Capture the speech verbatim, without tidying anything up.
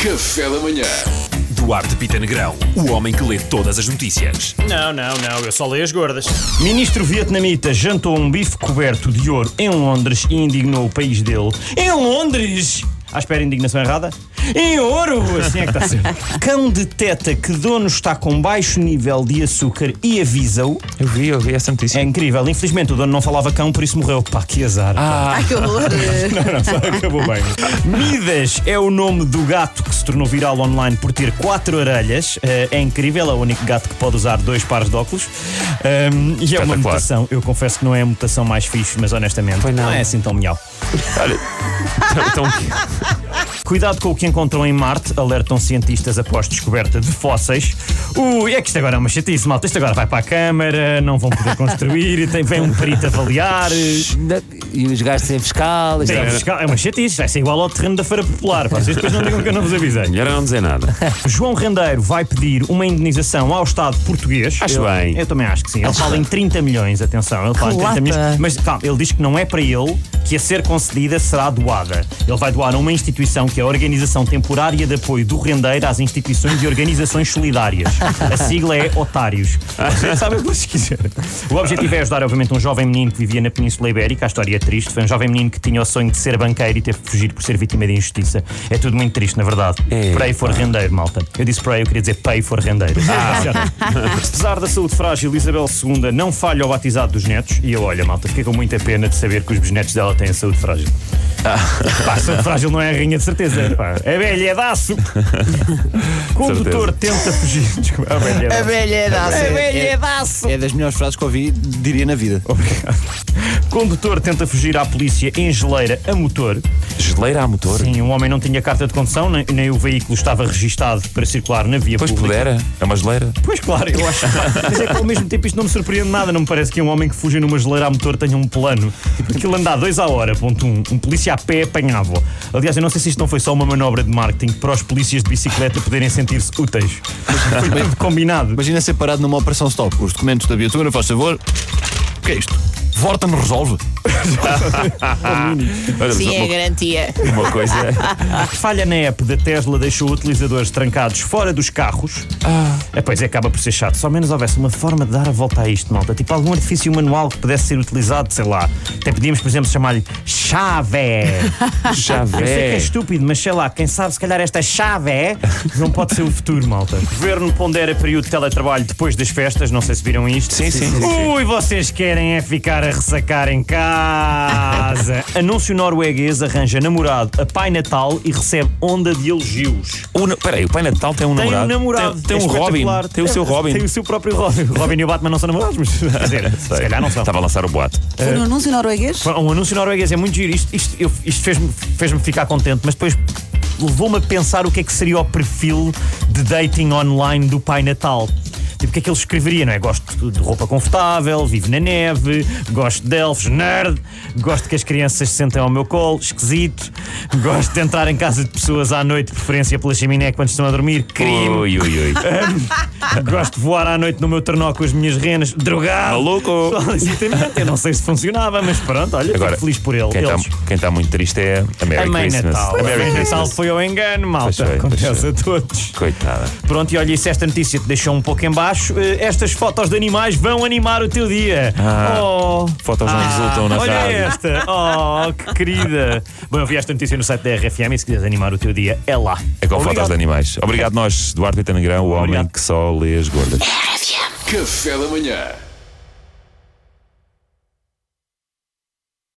Café da Manhã. Duarte Pita Negrão, o homem que lê todas as notícias. Não, não, não, eu só leio as gordas. Ministro vietnamita jantou um bife coberto de ouro em Londres e indignou o país dele. Em Londres? À espera, indignação errada? Em ouro! Assim é que está a ser. Cão deteta que dono está com baixo nível de açúcar e avisa-o. Eu vi, eu vi essa notícia. É incrível. Infelizmente o dono não falava cão, por isso morreu. Pá, que azar. Ah, Ai, que horror! Não, não, só acabou bem. Midas é o nome do gato que se tornou viral online por ter quatro orelhas. Uh, é incrível, é o único gato que pode usar dois pares de óculos. Um, e é uma mutação. Eu confesso que não é a mutação mais fixe, mas honestamente Foi não. não é assim tão miau. olha. Então, Cuidado com o que encontram em Marte, alertam cientistas após descoberta de fósseis. Ui, é que isto agora é uma chatice, malta. Isto agora vai para a Câmara, não vão poder construir, tem, vem um perito avaliar. E os gajos têm fiscal. isto Tem é- fiscal, é uma chatice, vai ser igual ao terreno da Feira Popular. Pá. Vocês depois não digam que eu não vos avisei. melhor é não dizer nada. João Rendeiro vai pedir uma indenização ao Estado português. Acho eu, bem. Eu também acho que sim. Ele fala em trinta milhões, atenção. Ele fala em trinta lata. milhões. Mas calma, ele diz que não é para ele, que a ser concedida será doada. Ele vai doar a uma instituição que é a Organização Temporária de Apoio do Rendeiro às Instituições e Organizações Solidárias. A sigla é Otários. Vocês sabem o que vocês quiserem. O objetivo é ajudar, obviamente, um jovem menino que vivia na Península Ibérica. A história é triste. Foi um jovem menino que tinha o sonho de ser banqueiro e teve que fugir por ser vítima de injustiça. É tudo muito triste, na verdade. É, Pray for rendeiro, malta. Eu disse pray, eu queria dizer pay for rendeiro. Ah. Apesar da saúde frágil, Isabel segunda não falha ao batizado dos netos. E eu, olha, malta, fiquei com muita pena de saber que os bisnetos dela têm saúde frágil. Pá, saúde frágil não é a rainha de certeza. Pá. É velha, é daço. Condutor tenta fugir. Desculpa, é velha, é A daço. velha é daço. É velha, É- é daço. É das melhores frases que ouvi, diria na vida. Obrigado. Condutor tenta fugir à polícia em geleira a motor. Geleira a motor? Sim, um homem não tinha carta de condução, nem, nem o veículo estava registado para circular na via Pois pública. pudera. É uma geleira. Pois claro, eu acho. Mas é que ao mesmo tempo isto não me surpreende nada. Não me parece que um homem que fuja numa geleira a motor tenha um plano. Tipo, aquilo andar dois à hora, ponto um. Um polícia a pé apanhava. Aliás, eu não sei se isto não foi só uma manobra de marketing para os polícias de bicicleta poderem sentir-se úteis. Foi tudo combinado. Imagina ser parado numa operação stop. Os documentos da viatura, faz favor. O que é isto? Vorta me resolve. Olha, Sim, é uma, garantia. uma coisa. Falha na app da Tesla deixou utilizadores trancados fora dos carros. É, pois é, acaba por ser chato. Se ao menos houvesse uma forma de dar a volta a isto, malta. Tipo algum artifício manual que pudesse ser utilizado, sei lá. Até podíamos, por exemplo, chamar-lhe chave. Chave. Eu sei que é estúpido, mas sei lá, quem sabe se calhar esta chave não pode ser o futuro, malta. O governo pondera período de teletrabalho depois das festas, não sei se viram isto. Sim, sim, sim, sim. Ui, vocês querem é ficar a ressacar em casa. Anúncio norueguês arranja namorado a Pai Natal e recebe onda de elogios. O, na- peraí, o Pai Natal tem um Tem namorado? um namorado. Tem, tem É um Robin. espetacular. Tem o seu Robin. Tem o seu próprio Robin. O Robin e o Batman não são namorados, mas quer dizer, se Sei. calhar não são. Estava a lançar o boato. Foi no anúncio norueguês? Um anúncio norueguês é muito giro. Isto, isto, eu- isto fez-me fez-me ficar contente, mas depois levou-me a pensar o que é que seria o perfil de dating online do Pai Natal. Tipo, o que é que ele escreveria, não é? Gosto de roupa confortável, vivo na neve, gosto de elfos, nerd, gosto que as crianças se sentem ao meu colo, esquisito, gosto de entrar em casa de pessoas à noite, de preferência pela chaminé quando estão a dormir, crime. Ui, ui, ui. Gosto de voar à noite no meu trenó com as minhas renas, drogado. Maluco! Exatamente, eu não sei se funcionava, mas pronto, olha, Agora, fico feliz por ele. Quem está Eles. quem tá muito triste é a Merry A Mãe Christmas. Natal. A A Merry Mãe Natal Christmas. foi ao engano, malta. Pois foi, pois Acontece foi. a todos. Coitada. Pronto, e olha, e se esta notícia te deixou um pouco em baixo, eh, estas fotos de animais vão animar o teu dia. Ah, oh, Fotos não resultam na olha rádio. esta. Oh, que querida. Bom, eu vi esta notícia no site da R F M e se quiseres animar o teu dia, é lá. É com Obrigado. fotos de animais. Obrigado nós, Duarte Pita Negrão, o homem Obrigado. que só lê as gordas. Café da Manhã.